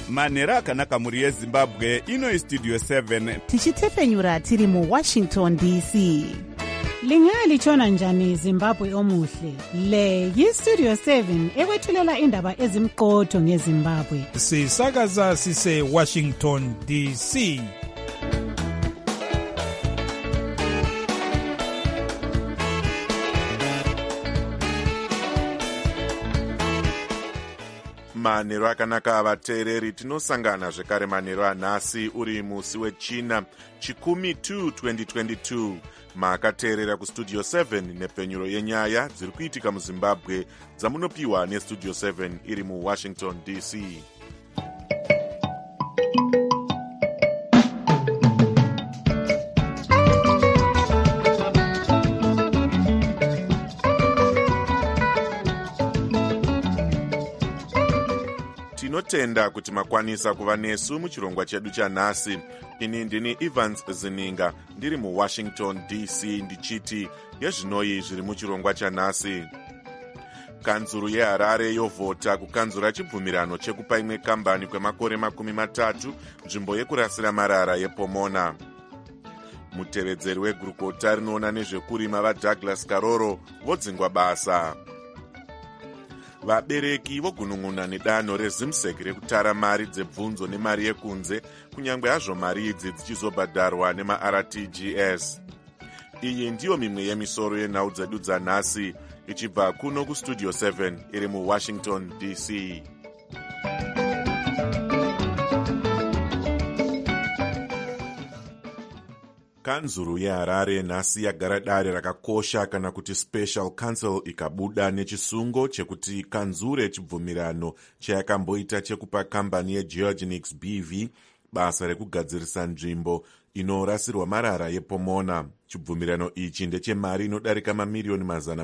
manhero akanaka mhuri yezimbabwe. Ino Studio 7 tichitefenyura tiri muWashington DC. Lingalitshona njani Zimbabwe omuhle? Le yiStudio 7 ekwethulela indaba ezimqotho ngeZimbabwe. Sisakaza sise Washington DC. Manhero akanaka vateereri, tinosangana zvekare manhero anhasi uri musi wechina chikumi 2 2022. Makateerera kuStudio 7 nepfenyuro yenyaya dziri kuitika muZimbabwe dzamunopiwa neStudio 7 iri muWashington DC. Tinotenda kuti makwanisa kuva nesu muchirongwa chedu chanhasi. Ini ndini Evans Zininga ndiri muWashington DC ndichiti yezvinoi zviri muchirongwa chanhasi. Kanzuru yeHarare yovhota kukanzura chibvumirano chekupa imwe kambani kwemakore 30 nzvimbo yekurasira marara yePomona. Mutevedzeri wegurukota rinoona nezvekurima vaDouglas Karoro vodzingwa basa. Vabereki vogunun'una nedanho reZimsek rekutara mari dzebvunzo nemari yekunze, kunyangwe hazvo mari idzi dzichizobhadharwa nemaRTGS. Iyi ndiyo mimwe yemisoro yenhau dzedu dzanhasi, ichibva kuno kuStudio 7 iri muWashington DC. Kanzuru yeHarare nhasi yagara dare rakakosha kana kuti Special Council ikabuda nechisungo chekuti kanzure chibvumirano chayakamboita chekupa kambani yeGeorgianix BV basa rekugadzirisa nzvimbo inorasirwa marara yePomona. Chibvumirano ichi ndechemari inodarika mamiliyoni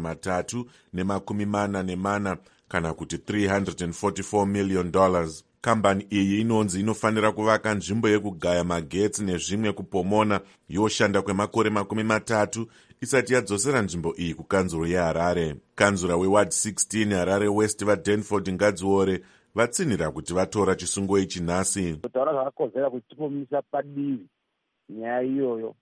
344 kana kuti $344 million. Kambani iyi inonzi inofanira kuvaka nzvimbo yekugaya magetsi nezvimwe kuPomona yoshanda kwemakore 30 isati yadzosera nzvimbo iyi kukanzuro yeHarare. Kanzura weWard 16 Harare West vaDanford Ngadziore vatsinhira kuti vatora chisungo ichi nhasi. Kutaura zvakakozera kuti tipomisa padivi nyaya iyoyo.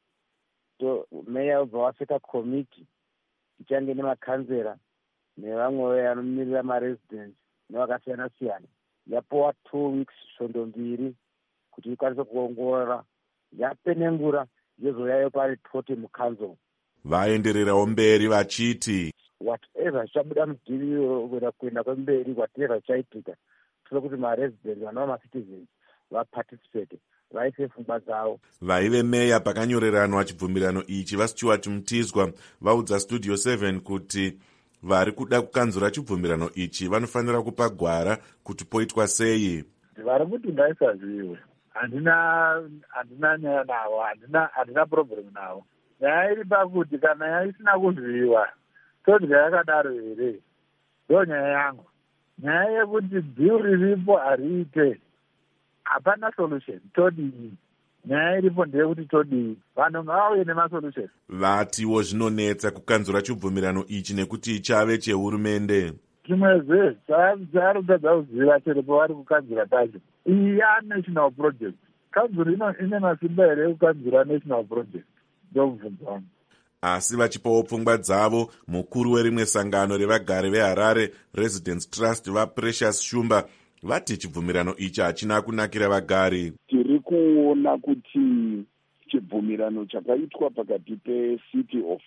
Meya ubva waseka komiti ichange nemakanzera nevamwe vanomirira maresidents nevakasiyana siyana. Yapowa 2 weeks svondo 2 kuti ikwanise kuongorora, yapenengura yozoyayo paripoti mukanzo. Vaendererawo mberi vachiti whatever chabuda mudhiri kuenda kwemberi, whatever chaitika, tinoda kuti maresidents vanova macitizens vaparticipate, vaise pfungwa dzavo. Vaive meya pakanyoreranwa chibvumirano ichi vaStuart Mutizwa vaudza Studio 7 kuti vari kuda kukanzura chibvumirano ichi vanofanira kupa gwara kuti poitwa sei. Vari kuti ngaisaziwe, handina nyaya navo, handina problem navo. Nyaya iri pakuti kana yaisina kuziviwa todya yakadaro here, ndo nyaya yangu. Nyaya yekuti bill riripo hariite, hapana solution, todii. Nyaya iripo ndeyekuti todii, vanhu ngavauye nemasolution. Vatiwo zvinonetsa kukanzura chibvumirano ichi nekuti chave chehurumende. Chimwezve chaarikutadza kuziva chero pavari kukanzura pacho, iyi national project. Kanzuro ine masimba here ekukanzura national project, ndobvunza wangu. Asi vachipawo pfungwa dzavo, mukuru werimwe sangano revagari veHarare Residents Trust vaPrecious Shumba vati chibvumirano ichi hachina kunakira vagari. Tiri kuona kuti chibvumirano chakaitwa pakati peCity of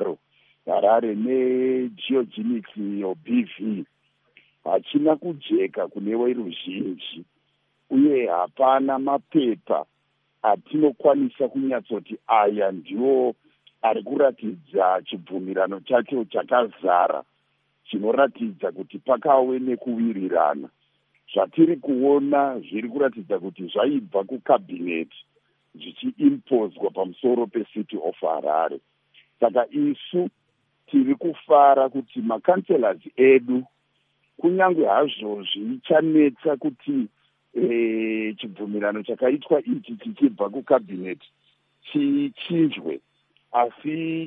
Harare neGeorgianix BV hachina kujeka kune veruzhinji, uye hapana mapepa atinokwanisa kunyatsoti aya ndiwo ari kuratidza chibvumirano chacho chakazara, chinoratidza kuti pakave nekuwirirana. Zvatiri kuona zviri kuratidza kuti zvaibva kukabhineti zvichiimpozwa pamusoro peCity of Harare. Saka isu tiri kufara kuti makanselas edu, kunyange hazvo zvichanetsa kuti chibvumirano chakaitwa ichi chichibva kukabhineti chichinjwe, asi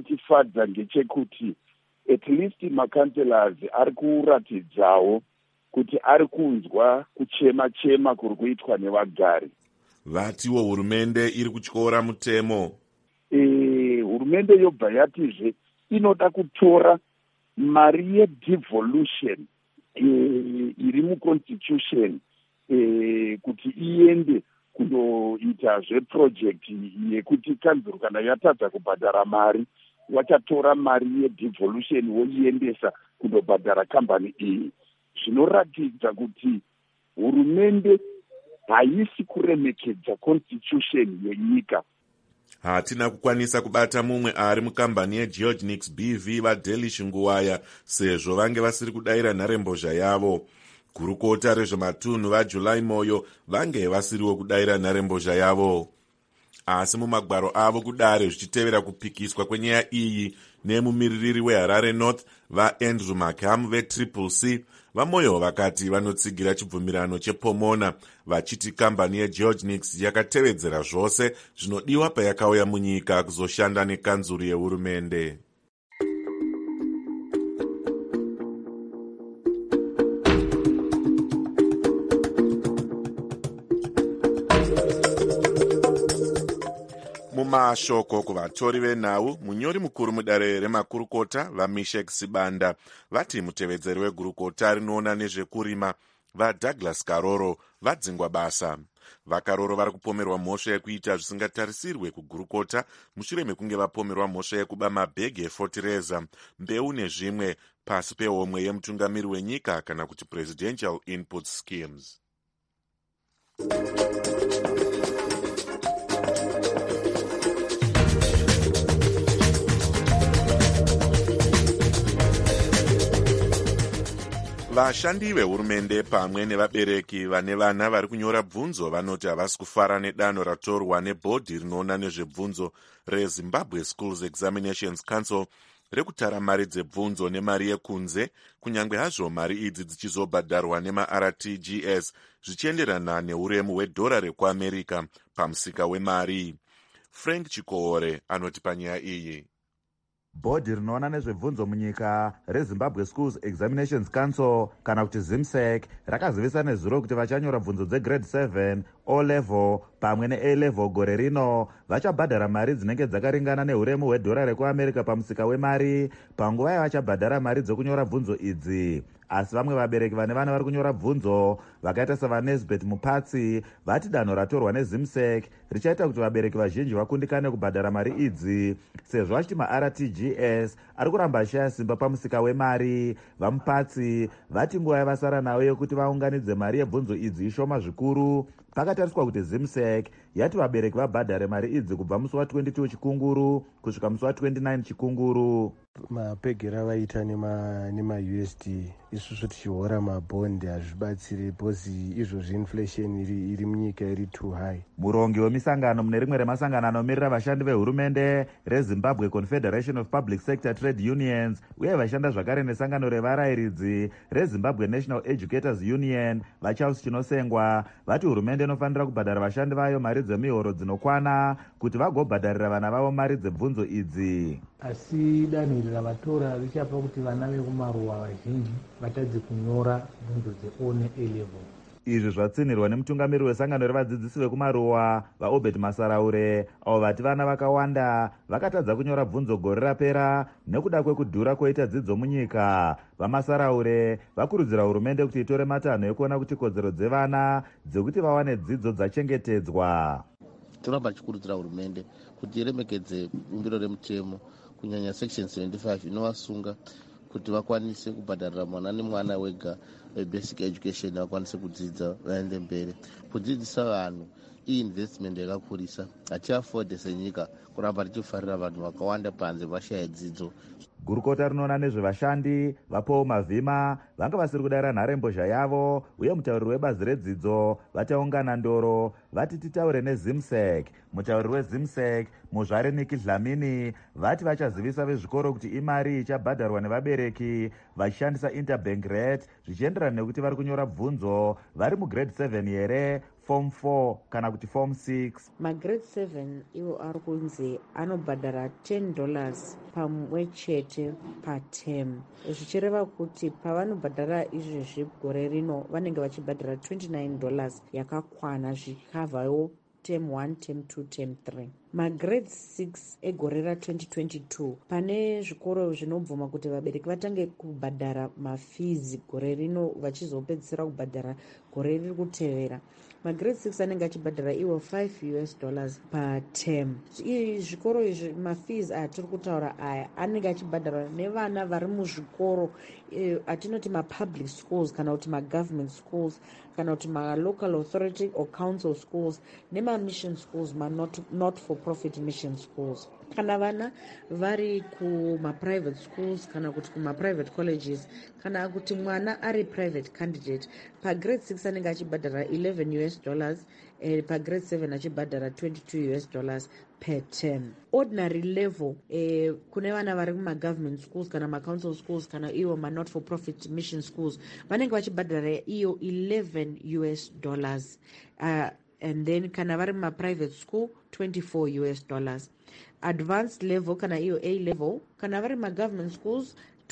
chinongotifadza ngechekuti at least makanselas ari kuratidzawo kuti ari kunzwa kuchema-chema kuri kuitwa nevagari. Vatiwo hurumende iri kutyora mutemo. Hurumende yobva yatizve inoda kutora mari yedevolution iri muconstitution kuti iende kundoita zveprojekti yekuti kanzuro kana yatadza kubhadhara mari wachatora mari yedevolution woiendesa kundobhadhara kambani iyi. Zvinoratidza kuti hurumende haisi kuremekedza constitution yenyika. Hatina kukwanisa kubata mumwe ari mukambani yeGeorge BV vaDelish Nguwaya sezvo vange vasiri kudayira nharembozha yavo. Gurukota rezvematunhu vaJuly Moyo vange vasiriwo kudayira nharembozha yavo. Asi mumagwaro avo kudare zvichitevera kupikiswa kwenyaya iyi nemumiririri weHarare North vaAndrew Markham veTriple C, vaMoyo vakati vanotsigira chibvumirano chePomona vachiti kambani yeGeorge yakatevedzera zvose zvinodiwa payakauya munyika kuzoshanda nekanzuru yehurumende. Mumashoko kuvatori venhau, munyori mukuru mudare remakurukota vaMeshek Sibanda vati mutevedzeri wegurukota rinoona nezvekurima vaDouglas Karoro vadzingwa basa. VaKaroro vari kupomerwa mhosva yekuita zvisingatarisirwe kugurukota mushure mekunge vapomerwa mhosva yekuba mabhegi efotireza, mbeu nezvimwe pasi pehomwe yemutungamiri wenyika kana kuti presidential input schemes. Vashandi vehurumende pamwe nevabereki vane vana vari kunyora bvunzo vanoti havasi kufara nedanho ratorwa nebhodhi rinoona nezvebvunzo reZimbabwe Schools Examinations Council rekutara mari dzebvunzo nemari yekunze, kunyange hazvo mari idzi dzichizobhadharwa nemaRTGS zvichienderana neuremu hwedhora rekuAmerica pamusika wemari. Frank Chikoore anoti panyaya iyi. Bhodhi rinoona nezvebvunzo munyika reZimbabwe Schools Examinations Council kana kuti ZIMSEC rakazivisa nezuro kuti vachanyora bvunzo dzegrade 7, O-level pamwe ne-A-level gore rino vachabhadhara mari dzinenge dzakaringana neuremu hwedhora rekuAmerica pamusika wemari panguva yavachabhadhara mari dzokunyora bvunzo idzi. Asi vamwe vabereki vane vana vari kunyora bvunzo vakaita savaNesbeth Mupatsi vati danho ratorwa neZIMSEC richaita kuti vabereki vazhinji vakundikane kubhadhara mari idzi sezvo vachiti maRTGS ari kuramba ashaya simba pamusika wemari. VaMupatsi vati nguva yavasara nayo yekuti vaunganidze mari yebvunzo idzi ishoma zvikuru. Pakatariswa kuti ZIMSEC yati vabereki vabhadhare mari idzi kubva musi wa22 Chikunguru kusvika musi wa29 Chikunguru. Mapegera vaita nema-USD isusu tichihora mabhondi hazvibatsiri bhozi izvozvi inflation iri munyika iri too high. Murongi wemisangano mune rimwe remasangano anomirira vashandi vehurumende reZimbabwe Confederation of Public Sector Trade Unions uye vashanda zvakare nesangano revarayiridzi reZimbabwe National Educators Union vaCharles Chinosengwa vati hurumende inofanira kubhadhara vashandi vayo mari dzemihoro dzinokwana kuti vagobhadharira vana vavo mari dzebvunzo idzi. Asi danho iri ravatora richapa kuti vana vekumaruwa vazhinji vatadze kunyora bvunzo dzeO ne-A-level. Izvi zvatsinirwa nemutungamiri wesangano revadzidzisi vekumaruwa vaObert Masaraure avo vati vana vakawanda vakatadza kunyora bvunzo gore rapera nekuda kwekudhura kwoita dzidzo munyika. VaMasaraure vakurudzira hurumende kuti itore matanho ekuona kuti kodzero dzevana dzekuti vawane dzidzo dzachengetedzwa. Tinoramba tichikurudzira hurumende kuti iremekedze bumbiro remutemo kunyanya section 75 inovasunga kuti vakwanise kubhadharira mwana nemwana wega basic education vakwanise kudzidza vaende mberi. Kudzidzisa vanhu iinvestment yakakurisa, hatiafode senyika kuramba tichifarira vanhu vakawanda panze vashaya dzidzo. Gurukota rinoona nezvevashandi vaPaul Mavhima vanga vasiri kudayira nharembozha yavo uye mutauriri webazi redzidzo vachaungana ndoro vati titaure neZIMSEC mutauri wezimsec muzvare Nikki Dlamini vati vachazivisa vezvikoro kuti imari ichabhadharwa nevabereki vachishandisa interbank rate zvichienderana nekuti vari kunyora bvunzo vari mugrade 7 here, form 4 kana kuti form 6. magrade 7 iwo ari kunzi anobhadhara $10 pamwe chete paterm, zvichireva kuti pavanobhadhara izvezvi gore rino vanenge vachibhadhara $29 yakakwana zvikavhawo term 1, term 2, term 3. magrade 6 egore ra2022 pane zvikoro zvinobvuma kuti vabereki vatange kubhadhara mafees gore rino vachizopedzisira kubhadhara gore riri kutevera. magrade 6 anenge achibhadhara iwo $5 paterm. zvikoro izvi mafees atiri kutaura aya anenge achibhadharwa nevana vari muzvikoro atinoti mapublic schools kana kuti magovernment schools kana kuti malocal authority or council schools nemamission schools not for profit mission schools. kana vana vari kumaprivate schools kana kuti kumaprivate colleges kana kuti mwana ari private candidate pagrade 6 anenge achibhadhara $11 pagrade 7 achibhadhara $22 per term. ordinary level kune vana vari kumagovernment schools kana macouncil schools kana iwo not for profit mission schools vanenge vachibhadhara iyo $11 and then kana vari mumaprivate school $24. advanced level kana iyo A level kana vari magovernment schools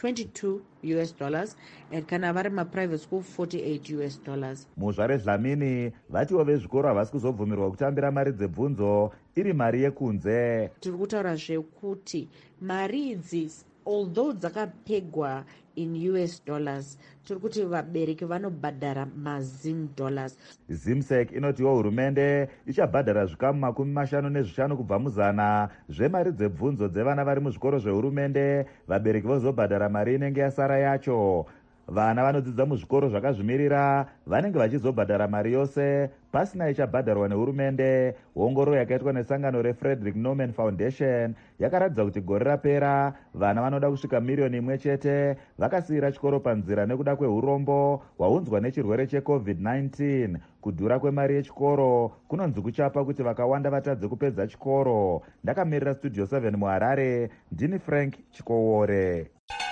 $22 and kana vari maprivate school $48. muzvare Dlamini vatiwo vezvikoro havasi kuzobvumirwa kutambira mari dzebvunzo iri mari yekunze. tiri kutaura zvekuti mari idzi although dzakapegwa in US dollars tiri kuti vabereki vanobhadhara mazim dollars. zimsec inotiwo hurumende ichabhadhara zvikamu 55 kubva muzana zvemari dzebvunzo dzevana vari muzvikoro zvehurumende, vabereki vozobhadhara mari inenge yasara yacho. vana vanodzidza muzvikoro zvakazvimirira vanenge vachizobhadhara mari yose pasina ichabhadharwa nehurumende. ongororo yakaitwa nesangano reFrederick Norman Foundation yakaratidza kuti gore rapera vana vanoda kusvika 1,000,000 chete vakasiyira chikoro panzira nekuda kweurombo hwaunzwa nechirwere cheCovid-19. kudhura kwemari yechikoro kunonzi kuchapa kuti vakawanda vatadze kupedza chikoro. ndakamirira Studio 7 muHarare, ndini Frank Chikowore.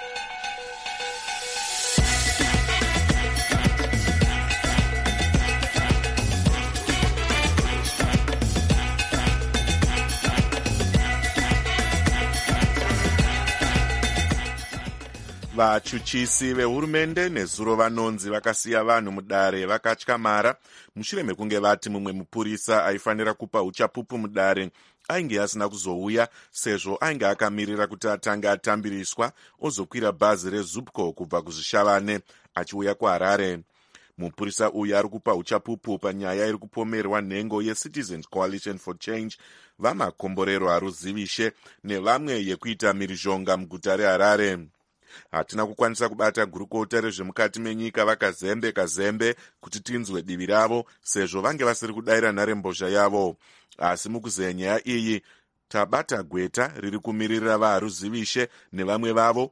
vachuchisi vehurumende nezuro vanonzi vakasiya vanhu mudare vakatyamara mushure mekunge vati mumwe mupurisa aifanira kupa uchapupu mudare ainge asina kuzouya sezvo ainge akamirira kuti atange atambiriswa ozokwira bhazi rezupco kubva kuzvishavane achiuya kuHarare. mupurisa uyu ari kupa uchapupu panyaya iri kupomerwa nhengo yeCitizens Coalition for Change vamakomborero haruzivishe nevamwe yekuita mhirizhonga muguta reHarare. hatina kukwanisa kubata gurukota rezvemukati menyika vakazembe kuti tinzwe divi ravo sezvo vange vasiri kudayira nharembozha yavo. asi mukuzenya nyaya iyi tabata gweta riri kumirira vaharuzivishe nevamwe vavo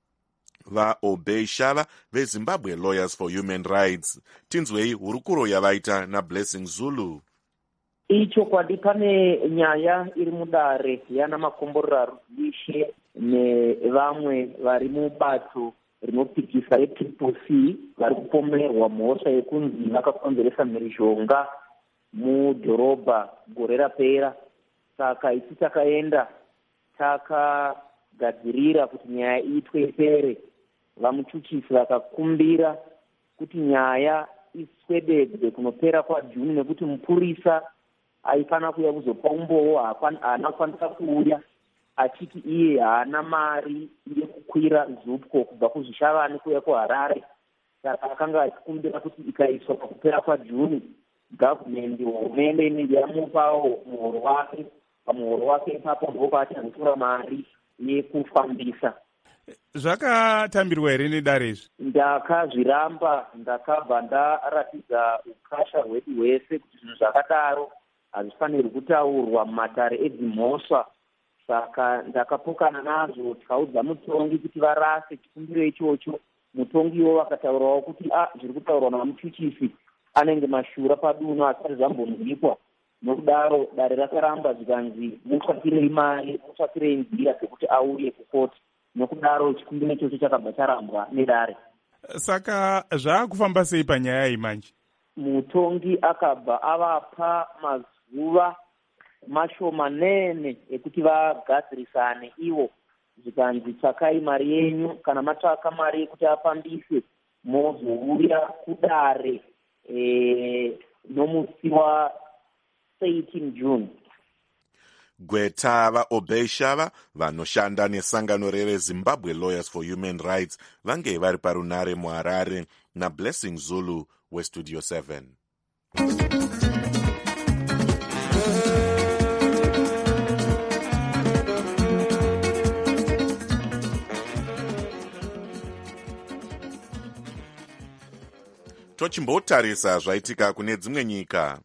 vaobey shava veZimbabwe Lawyers for Human Rights. tinzwei hurukuro yavaita naBlessing Zulu. ichokwadi pane nyaya iri mudare yana makomborero haruzivishe nevamwe vari mubato rinopikisa rePPC vari kupomerwa mhosva yekunzi vakakonzeresa mhirizhonga mudhorobha gore rapera. saka isi takaenda takagadzirira kuti nyaya iitwe ipere. vamuchuchisi vakakumbira kuti nyaya iswededzwe kunopera kwaJuni nekuti mupurisa aifanira kuuya kuzopa umboo haana kukwanisa kuuya achiti iye haana mari yekukwira zupco kubva kuzvishavane kuuya kuHarare. saka akanga achikumbira kuti ikaiswa pakupera kwaJuni gavhumendi hurumende inenge yamupawo muhoro wake. pamuhoro wake ipapo ndipo paachanotora mari yekufambisa. zvakatambirwa here nedare izvi? ndakazviramba, ndakabva ndaratidza ukasha hwedu hwese kuti zvinhu zvakadaro hazvifanirwi kutaurwa mumatare edzimhosva. saka ndakapokana nazvo tikaudza mutongi kuti varase chikumbiro ichocho. mutongiwo vakataurawo kuti zviri kutaurwa navamuchuchisi anenge mashura paduno asati zvambonzwikwa nokudaro dare rakaramba zvikanzi mutsvakirei mari, mutsvakirei nzira dzekuti auye kukoti. Nokudaro chikumbiro ichocho chakabva charambwa nedare. Saka zvaakufamba sei panyaya iyi manje? Mutongi akabva avapa mazuva mashomanene ekuti vagadzirisane ivo, zvikanzi tsvakai mari yenyu, kana matsvaka mari yekuti afambise mozouya kudare nomusi wa 18 June. Gweta vaObey Shava vanoshanda nesangano reZimbabwe Lawyers for Human Rights vange vari parunare muHarare naBlessing Zulu weStudio 7. Tochimbotarisa zvaitika kune dzimwe nyika.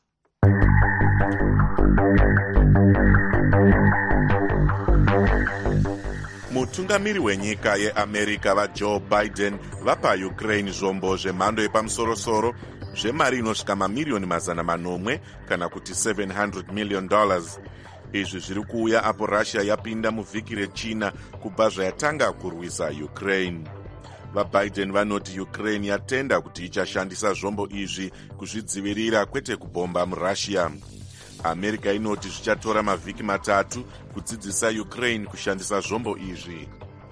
Mutungamiri wenyika yeAmerica vaJoe Biden vapa Ukraine zvombo zvemhando yepamusoro-soro zvemari inosvika mamirioni $800 kana kuti $700 million. Izvi zviri kuuya apo Russia yapinda muvhiki rechina kubva zvayatanga kurwisa Ukraine. VaBiden vanoti Ukraine yatenda kuti ichashandisa zvombo izvi kuzvidzivirira kwete kubhomba muRussia. America inoti zvichatora mavhiki 3 kudzidzisa Ukraine kushandisa zvombo izvi.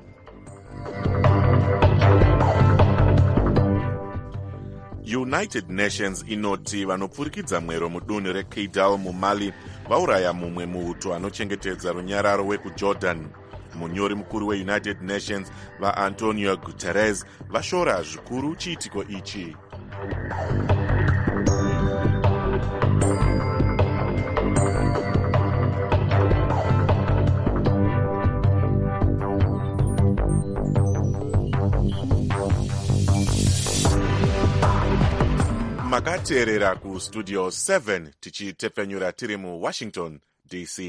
United Nations inoti vanopfurikidza mwero mudunhu reKidal muMali vauraya mumwe muuto anochengetedza runyararo wekuJordan. Munyori mukuru weUnited Nations vaAntonio Guterres vashora zvikuru chiitiko ichi. Makateerera kuStudio 7 tichitepfenyura tiri muWashington DC.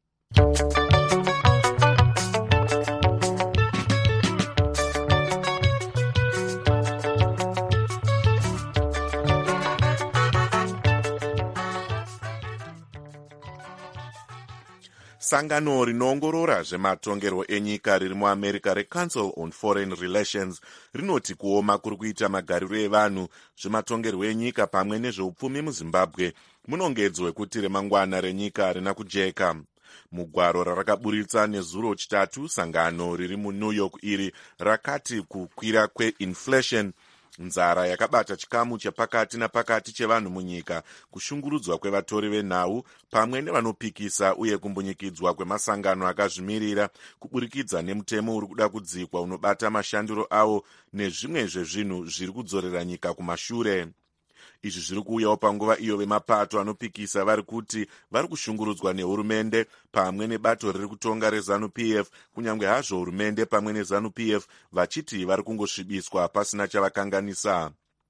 Sangano rinoongorora zvematongerwo enyika riri muAmerica reCouncil on Foreign Relations rinoti kuoma kuri kuita magariro evanhu, zvematongerwo enyika pamwe nezveupfumi muZimbabwe munongedzwe kuti remangwana renyika harina kujeka. Mugwaro rarakaburitsa nezuro chitatu, sangano riri muNew York iri rakati kukwira kweinflation, nzara yakabata chikamu chepakati napakati chevanhu munyika, kushungurudzwa kwevatori venhau pamwe nevanopikisa uye kumbunyikidzwa kwemasangano akazvimirira kuburikidza nemutemo uri kuda kudzikwa unobata mashandiro avo nezvimwe zvezvinhu zviri kudzorera nyika kumashure. Izvi zviri kuuyawo panguva iyo vemapato anopikisa vari kuti vari kushungurudzwa nehurumende pamwe nebato riri kutonga reZANU-PF, kunyange hazvo hurumende pamwe neZANU-PF vachiti vari kungosvibiswa pasina chavakanganisa.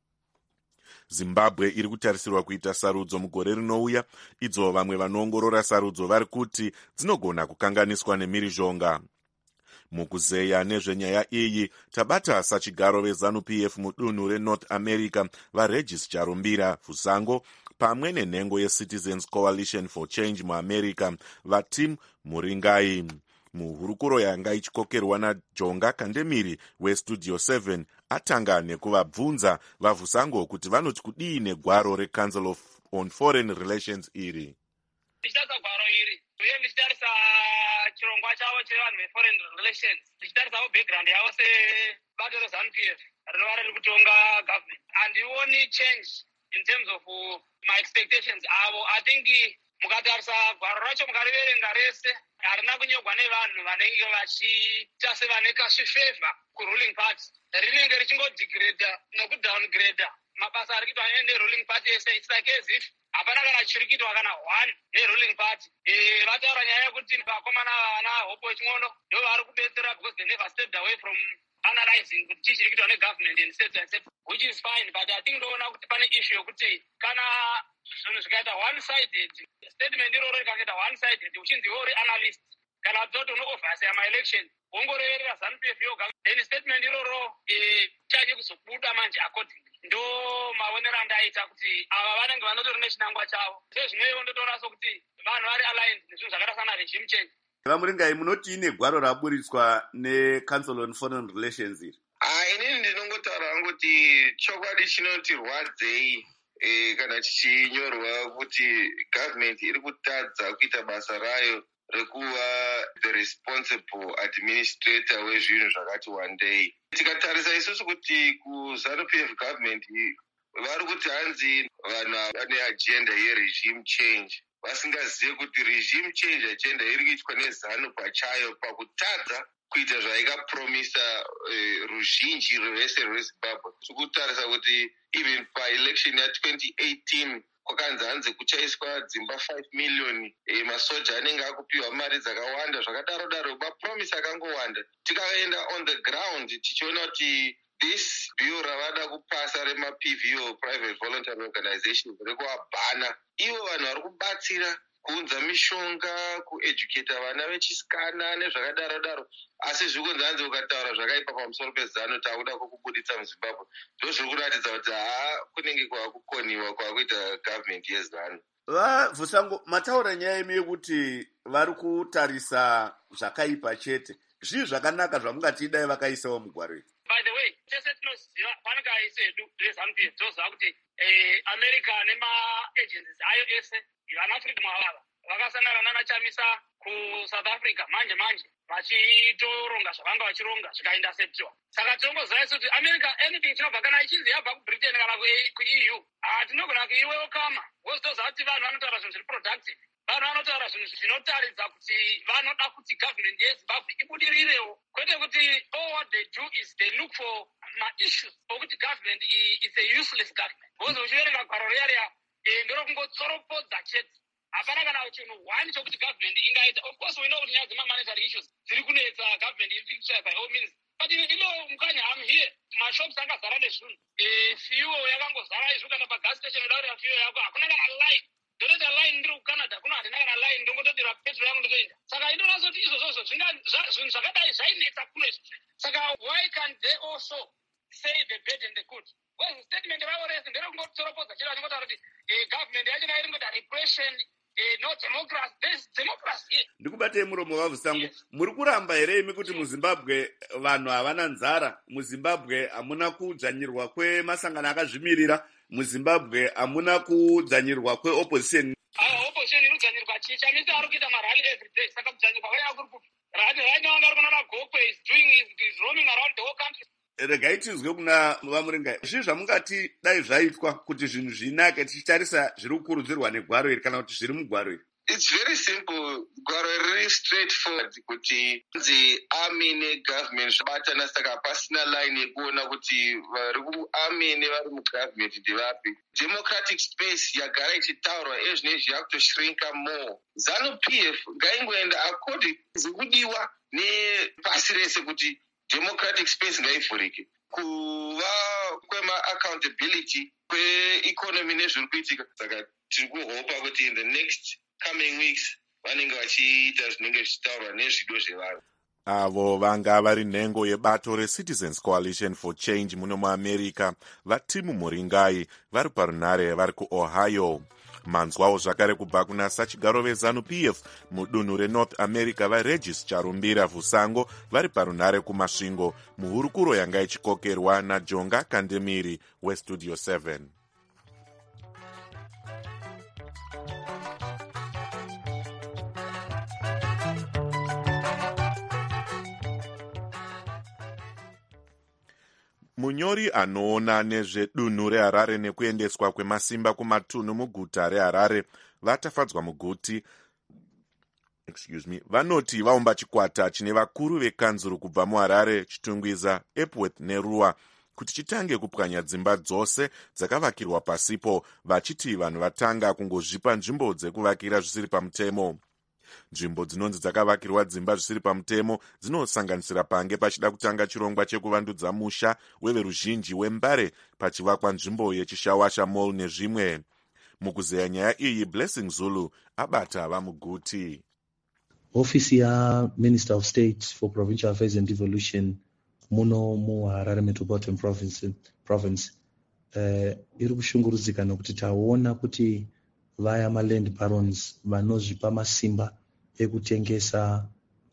Zimbabwe iri kutarisirwa kuita sarudzo mugore rinouya, idzo vamwe vanoongorora sarudzo vari kuti dzinogona kukanganiswa nemhirizhonga. Mukuzeya nezvenyaya iyi tabata sachigaro veZANU-PF mudunhu reNorth America vaRegis Charumbira Fusango pamwe nenhengo yeCitizens Coalition for Change muAmerica vaTim Muringai. Muhurukuro yanga ichikokerwa naJonga Kandemiri weStudio 7 atanga nekuvabvunza vaFusango kuti vanoti kudii negwaro reCouncil on Foreign Relations iri. Ndichitarisa gwaro iri uye ndichitarisa chirongwa chavo chevanhu veforeign relations, ndichitarisawo background yavo sebato reZANU-PF rinova riri kutonga government, handioni change in terms of my expectations avo. I think mukatarisa gwaro racho mukariverenga rese harina kunyorwa nevanhu vanenge vachiita sevane kazvifavor kuruling party. Rinenge richingodegrada nekudowngrada mabasa ari kuitwa neruling party yese. It's like as if hapana kana chiri kuitwa kana one neruling party. Vataura nyaya yekuti vakomana vana hopo ching'ono ndo vari kubetsera because they never stepped away from analyzing kuti chii chiri kuitwa negovernment and state and state, which is fine, but I think ndoona kuti pane issue yokuti kana zvinhu zvikaita one sided, statement iroro rikaita one sided uchinzi uri analyst kana kuti unoovhasa yamaelection wongoreverera ZANU-PF yoga, then statement iroro chaje kuzobuda manje accordingly. Ndo maonero andaita kuti ava vanenge vanotori nechinangwa chavo. Sezvinoiwo ndotoona sokuti vanhu vari aligned nezvinhu zvakaita sana regime change. Vamuringai, munoti ine gwaro raburitswa neCouncil on Foreign Relations iri? Inini ndinongotaura hangu kuti chokwadi chinoti rwadzei kana chichinyorwa kuti government iri kutadza kuita basa rayo rekuva the responsible administrator wezvinhu zvakati wandei. Tikatarisa isusu kuti kuZANU-PF government vari kuti hanzi vanhu vane agenda yeregime change, vasingazive kuti regime change agenda iri kuitwa neZANU pachayo pakutadza kuita zvaikapromisa ruzhinji rwese rweZimbabwe. Tikutarisa kuti even paelection ya2018 kwakanzi hanzi kuchaiswa dzimba 5 million, masoja anenge akupiwa mari dzakawanda zvakadaro daro, mapromisa akangowanda. Tikaenda on the ground tichiona kuti this bill ravada kupasa remaPVO, private voluntary organizations, rekuabhana ivo vanhu vari kubatsira kuunza mishonga, kueducata vana vechisikana nezvakadaro daro, asi zvikunzi hanzi ukataura zvakaipa pamusoro peZANU takuda kukubuditsa muZimbabwe. Ndozviri kuratidza kuti kunenge kwakukoniwa kwakuita government yeZANU. Vabvusango, mataura nyaya imi yekuti vari kutarisa zvakaipa chete. Zvii zvakanaka zvamungati dai vakaisawo mugwaro iri? By the way, tese tinoziva panenge aise edu rezANU-PF toziva kuti America nema-agencies ayo ese vana freedom avava vakasangana nana Chamisa kuSouth Africa manje vachitoronga zvavanga vachironga zvikainterceptiwa. Saka tongoziva kuti America anything chinobva kana ichinzi yabva kuBritain kana kuEU tinogona kuiwewo kama wozitoziva kuti vanhu vanotaura zvinhu zviri productive, vanhu vanotaura zvinhu zvinotaridza kuti vanoda kuti government yeZimbabwe ibudirirewo, kwete kuti all what they do is they look for ma-issues okuti government is a useless government. Wozi uchiverenga gwaro riya ndorokungotsoropodza chete, hapana kana chinhu one chokuti government ingaita. Of course we know kuti nyaya dzema-monetary issues dziri kunetsa government iri kushaya by all means, but ino mukanya I'm here, mashops angazara nezvinhu, fuel yakangozara izvo, kana pagas station udaurira fuel yako hakuna kana line. Ndoreta line ndiri kuCanada kuno handina kana line, ndongotodira petrol yangu ndotoenda. Saka indonaso kuti izvozvo zvinhu zvakadai zvainetsa kuno izvozvo. Saka why can't they also say the bad and the good? Well, statement ravo rese nderekungotoropodza chiro chingotaura kuti government yacho nayo iringota repression, no democracy. There's democracy here. Ndikubatei muromo Vabvusango, muri kuramba here imi kuti muZimbabwe vanhu havana nzara, muZimbabwe hamuna kudzvanyirwa kwemasangano akazvimirira, muZimbabwe hamuna kudzvanyirwa kweopposition? Opposition inodzvanyirwa Chamisa ari kuita marally every day, saka kudzvanyirwa kwaya kuri kupi? Right now angari kunana Gokwe is roaming around the whole country. Regai tizwe kuna Vamuringai, zvii zvamungati dai zvaitwa kuti zvinhu zvinake tichitarisa zviri kukurudzirwa negwaro iri kana kuti zviri mugwaro iri? It's very simple. Gwaro riri straightforward kuti the army negovernment zvabatana, saka pasina line yekuona kuti vari kuarmy nevari mugovernment ndevapi. Democratic space yagara ichitaurwa ezvinezvi yakutoshrinka more. ZANU-PF ngaingoenda according zikudiwa nepasi rese kuti democratic space ngaivhurike, kuva kwema-accountability kweeconomy nezviri kuitika. Saka tiri kuhopa kuti in the next coming weeks vanenge vachiita zvinenge zvichitaurwa nezvido zvevanhu. Avo vanga vari nhengo yebato reCitizens Coalition for Change muno muAmerica, vaTimu Muringai, vari parunhare vari kuOhio. Manzwawo zvakare kubva kuna sachigaro veZANU-PF mudunhu reNorth America vaRegis Charumbira Vusango, vari parunhare kumasvingo muhurukuro yanga ichikokerwa naJonga Kandemiri weStudio 7. Munyori anoona nezvedunhu reHarare nekuendeswa kwemasimba kumatunhu muguta reHarare vatafadzwa muguti vanoti vaumba chikwata chine vakuru vekanzuru kubva muHarare, Chitungwiza, Epworth neRua kuti chitange kupwanya dzimba dzose dzakavakirwa pasipo, vachiti vanhu vatanga kungozvipa nzvimbo dzekuvakira zvisiri pamutemo. Nzvimbo dzinonzi dzakavakirwa dzimba zvisiri pamutemo dzinosanganisira pange pachida kutanga chirongwa chekuvandudza musha weveruzhinji weMbare pachivakwa nzvimbo yechishawasha mall nezvimwe. Mukuzeya nyaya iyi, Blessing Zulu abata vamuguti. ofisi yaMinister of State for Provincial Affairs and Devolution muno muHarare Metropolitan Province iri kushungurudzika nokuti taona kuti vaya maland barons vanozvipa masimba ekutengesa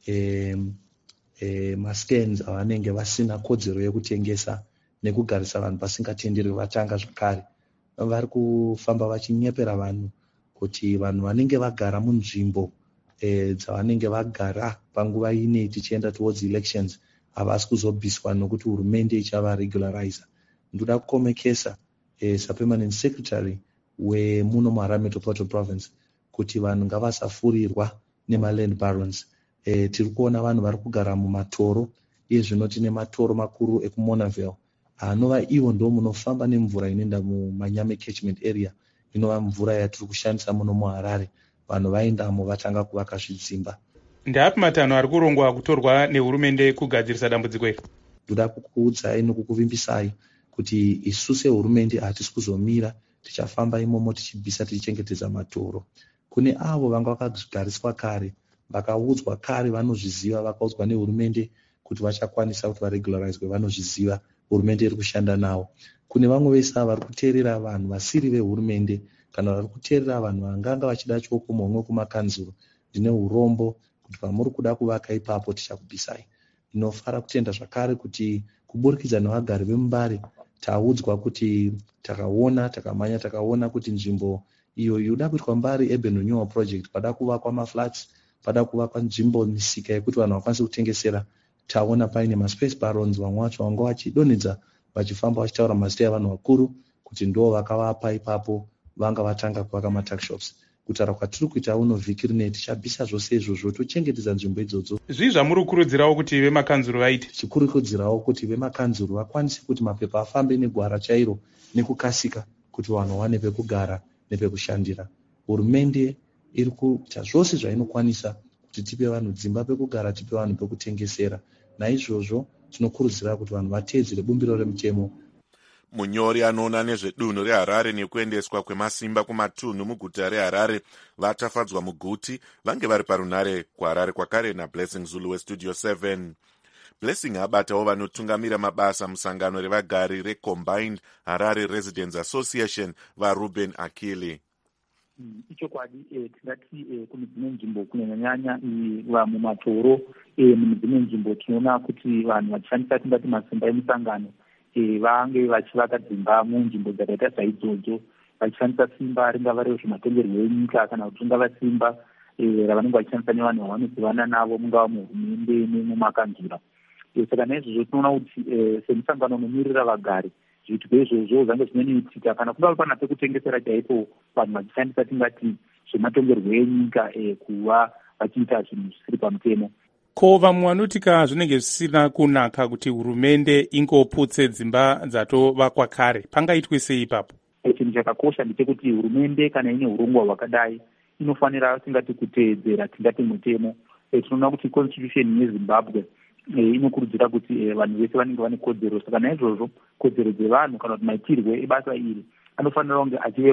mascans avanenge vasina kodzero yekutengesa nekugarisa vanhu pasingatenderwi vatanga zvakare. Vari kufamba vachinyepera vanhu kuti vanhu vanenge vagara munzvimbo dzavanenge vagara panguva ine tichienda towards elections havasi kuzobviswa nokuti hurumende ichava regularizer. Ndoda kukomekesa sapermanent secretary wemuno muHarare Metropolitan Province kuti vanhu ngavasafurirwa nemaland barons. Tiri kuona vanhu vari kugara mumatoro, iye zvino tine matoro makuru ekuMonaville anova ivo ndo munofamba nemvura inoenda muManyame catchment area, inova mvura yatiri kushandisa muno muHarare. Vanhu vaendamo vatanga kuvaka zvidzimba. Ndeapi matanho ari kurongwa kutorwa nehurumende kugadzirisa dambudziko iri? Ndoda kukuudzai nokukuvimbisai kuti isu sehurumende hatisi kuzomira, tichafamba imomo tichibvisa tichichengetedza matoro. Kune avo vanga vakagariswa kare, vakaudzwa kare, vanozviziva, vakaudzwa nehurumende kuti vachakwanisa kuti varegularizwe, vanozviziva, hurumende iri kushanda navo. Kune vamwe vese vari kuteerera vanhu vasiri vehurumende kana vari kuteerera vanhu vanganga vachida choko momwe kumakanzuro. Ndine urombo kuti pamuri kuda kuvaka ipapo tichakubvisai. Ndinofara kutenda zvakare kuti kuburikidza nevagari veMubare taudzwa kuti takamanya takaona kuti nzvimbo iyo yoda kuitwa Mbare Urban Renewal Project, pada kuvakwa maflats, pada kuvakwa nzvimbo misika yekuti vanhu vakwanise kutengesera, taona paine maspace barons vamwe vacho vanga vachidonhedza vachifamba vachitaura mazita evanhu vakuru kuti ndo vakavapa ipapo vanga vatanga kuvaka matuckshops. Kutaura kwatiri kuita uno vhiki rine tichabvisa zvose izvozvo tochengetedza nzvimbo idzodzo. Zvii zvamuri kukurudzirawo kuti vemakanzuro vaite? Tichikurudzirawo kuti vemakanzuro vakwanise kuti mapepa afambe negwara chairo nekukasika kuti vanhu vawane pekugara nepekushandira. Hurumende iri kuita zvose zvainokwanisa kuti tipe vanhu dzimba pekugara, tipe vanhu pekutengesera. Naizvozvo tinokurudzira kuti vanhu vateedzere bumbiro remutemo. Munyori anoona nezvedunhu reHarare nekuendeswa kwemasimba kumatunhu muguta reHarare vatafadzwa muguti vange vari parunare kuHarare kwakare naBlessing Zulu weStudio 7. Blessing abatawo vanotungamira mabasa musangano revagari reCombined Harare Residents Association vaRuben Akili. Ichokwadi tingati kune dzimwe nzvimbo kunyanyanya mumatoro, mune dzimwe nzvimbo tinoona kuti vanhu vachishandisa tingati masimba emusangano vange vachivaka dzimba munzvimbo dzakaita saidzodzo vachishandisa simba ringava riro zvematongerwo enyika kana kuti ringava simba ravanenge vachishandisa nevanhu vavanodhivana navo mungava muhurumende nemumakanzura. Saka naizvozvo tinoona kuti semusangano unomirira vagari zviitiko izvozvo zvange zvinoitika kana kungava pana pekutengesera chaipo vanhu vachishandisa tingati zvematongerwo enyika kuva vachiita zvinhu zvisiri pamutemo. Ko vamwe vanotika zvinenge zvisina kunaka kuti hurumende ingoputse dzimba dzatovakwa kare, pangaitwe sei ipapo? Chinhu chakakosha ndechekuti hurumende kana ine urongwa hwakadai inofanira tingati kuteedzera tingati mutemo. Tinoona kuti constitution yeZimbabwe inokurudzira kuti vanhu vese vanenge vane kodzero. Saka naizvozvo kodzero dzevanhu kana kuti maitirwe ebasa iri anofanira kunge achive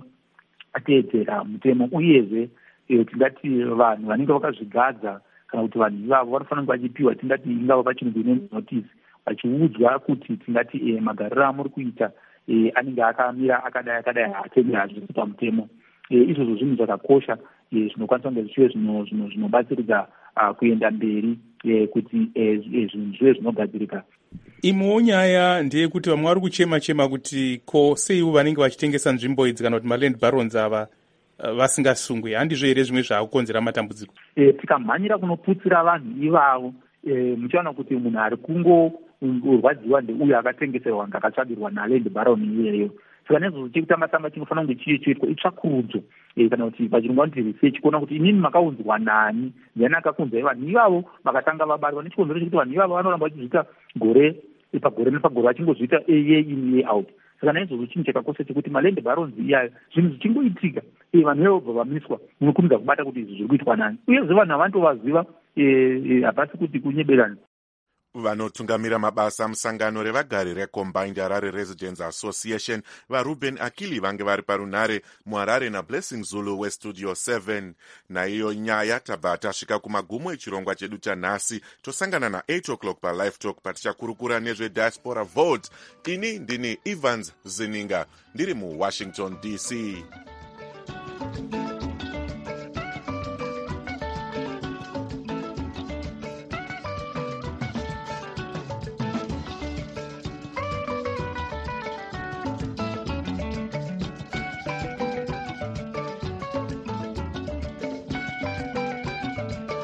vanoteedzera mutemo, uyezve tingati vanhu vanenge vakazvigadza kana kuti vanhu ivavo vanofanira kunge vachipiwa tingati ingava pachinhu inonzi notice, vachiudzwa kuti tingati magariro amuri kuita anenge akamira akadai haatenderi hazvisi pamutemo. Izvozvo zvinhu zvakakosha zvinokwanisa kunge zvichive zvinobatsiridza kuenda mberi kuti zvinhu zvive zvinogadzirika. Imwewo nyaya ndeyekuti vamwe vari kuchema kuti ko seiwo vanenge vachitengesa nzvimbo idzi kana kuti maland barons ava vasingasungwe, handizvo here zvimwe zvaakukonzera matambudziko? Tikamhanyira kunoputsira vanhu ivavo muchaona kuti munhu ari kungorwadziwa ndeuyo akatengeserwa ngakatsvagirwa naland baron iyeyo. Saka naizvozvo chekutamba chinofanira kunge chiitwa itsvakurudzo kana kuti pachirungu vanoti research, kuona kuti inini makaunzwa nani, ndiani akakunzai vanhu ivavo vakatanga vabarwa. Nechikonzero chekuti vanhu ivavo vanoramba vachizviita gore pagore nepagore vachingozviita year in year out. Saka naizvozvo chinhu chakakosha chekuti maland barons iyayo zvinhu zvichingoitika vanhu vevobva vamiswa munokurumidza kubata kuti izvi zviri kuitwa nani, uyezve vanhu havantovaziva hapasi kuti kunyeberana. vanotungamira mabasa musangano revagari recombined Harare Residents Association vaRuben Akili vange vari parunhare muHarare naBlessing Zulu westudio 7. Naiyo nyaya tabva tasvika kumagumo echirongwa chedu chanhasi. Tosangana na8 o'clock palive talk patichakurukura nezvediaspora vote. Ini ndini Evans Zininga ndiri muWashington DC.